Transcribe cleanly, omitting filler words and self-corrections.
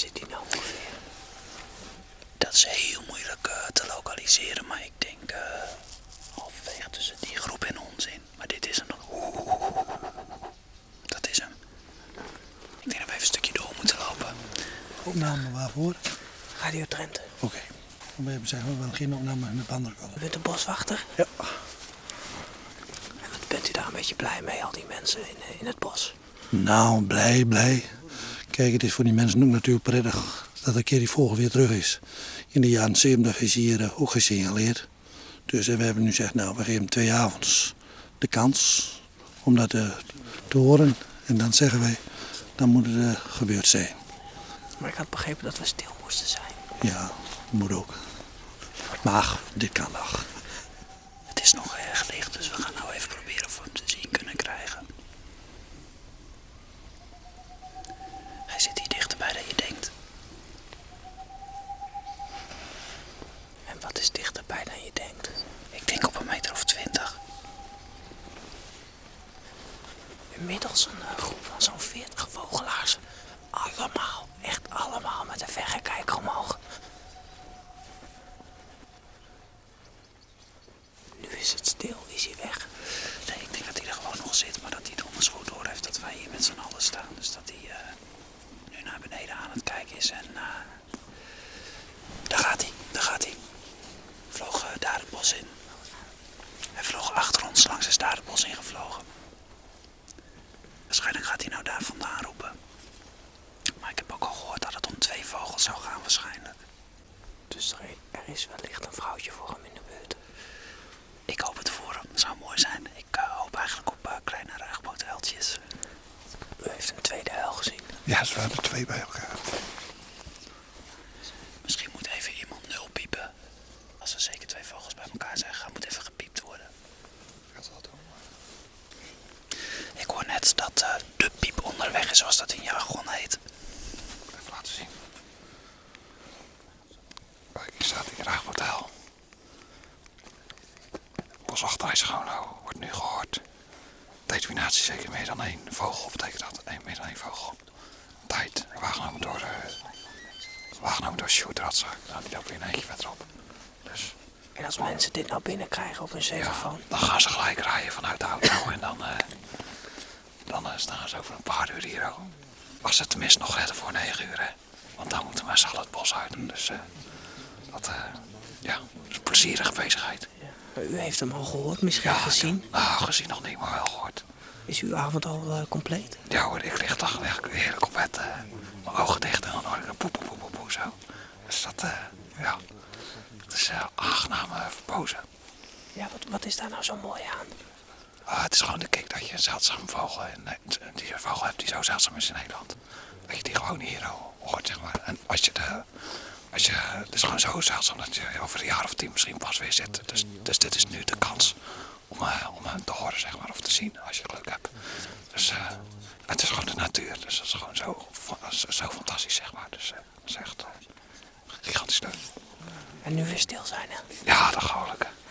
zit hij nou ongeveer? Dat is heel moeilijk te lokaliseren, maar ik denk halverwege tussen die groep en ons in. Maar dit is hem dan. Dat is hem. Ik denk dat we even een stukje door moeten lopen. Opname waarvoor? Radio Drenthe. Oké. Dan zeggen we wel geen opname met andere kant. U bent een boswachter? Ja. En wat bent u daar een beetje blij mee, al die mensen in het bos? Nou, blij. Kijk, het is voor die mensen ook natuurlijk prettig dat een keer die vogel weer terug is. In de jaren 70 is hier ook gesignaleerd. Dus we hebben nu gezegd, nou, we geven hem 2 avonds de kans om dat te horen. En dan zeggen wij, dan moet het gebeurd zijn. Maar ik had begrepen dat we stil moesten zijn. Ja, dat moet ook. Maar ach, dit kan nog. Het is nog erg licht, dus we gaan nou even proberen of we hem te zien kunnen krijgen. Hij zit hier dichterbij dan je denkt. En wat is dichterbij dan je denkt? Ik denk op 1,20 meter. Inmiddels een groep van zo'n 40 vogelaars. Allemaal, echt allemaal met een verrekijker omhoog. Nu is het stil, is hij weg? Nee, ik denk dat hij er gewoon nog zit, maar dat hij donders goed door heeft dat wij hier met z'n allen staan. Dus dat hij nu naar beneden aan het kijken is en daar gaat hij. Vloog daar het bos in. Hij vloog achter ons, langs is daar het bos ingevlogen. Waarschijnlijk gaat hij nou daar vandaan roepen. Maar ik heb ook al gehoord dat het om 2 vogels zou gaan waarschijnlijk. Dus er is wellicht een vrouwtje voor hem in de buurt. Ik hoop het voor hem, zou mooi zijn. Ik hoop eigenlijk op kleine ruigbootuiltjes. U heeft een tweede uil gezien. Ja, ze waren 2 bij elkaar. Misschien moet even iemand 0 piepen. Als er zeker 2 vogels bij elkaar zijn, moet even gepiept worden. Ik hoor net dat de piep onderweg is, zoals dat in jargon heet. Even laten zien. Kijk, hier staat in Raagmotel. Boswachter is gewoon, wordt nu gehoord. Determinatie zeker meer dan 1 vogel, betekent dat? Meer dan 1 vogel. Tijd, waargenomen door Sjoerd Radzaak. Nou, die loopt weer een eentje verderop. Dus, En als mensen dit nou binnenkrijgen op hun telefoon? dan gaan ze gelijk rijden vanuit de auto en dan staan ze over een paar uur hier ook. Als ze tenminste nog redden voor 9 uur, hè. Want dan moeten we met z'n allen het bos uit. Dus dat is een plezierige bezigheid. Ja. U heeft hem al gehoord, misschien gezien? Nou, gezien nog niet, maar wel gehoord. Is uw avond al compleet? Ja hoor, ik lig toch echt heerlijk op bed. Mijn ogen dicht en dan hoor ik een poep zo. Dus dat, het is aangenaam verpozen. Ja, wat is daar nou zo mooi aan? Het is gewoon de kick dat je een zeldzame vogel, die vogel hebt die zo zeldzaam is in Nederland. Dat je die gewoon hier hoort, zeg maar. En het is gewoon zo zeldzaam dat je over een jaar of 10 misschien pas weer zit. Dus dit is nu de kans om hem te horen, zeg maar, of te zien, als je geluk hebt. Dus het is gewoon de natuur, dus dat is gewoon zo fantastisch, zeg maar. Dus dat is echt gigantisch leuk. En nu weer stil zijn, hè? Ja, dat geloof ik.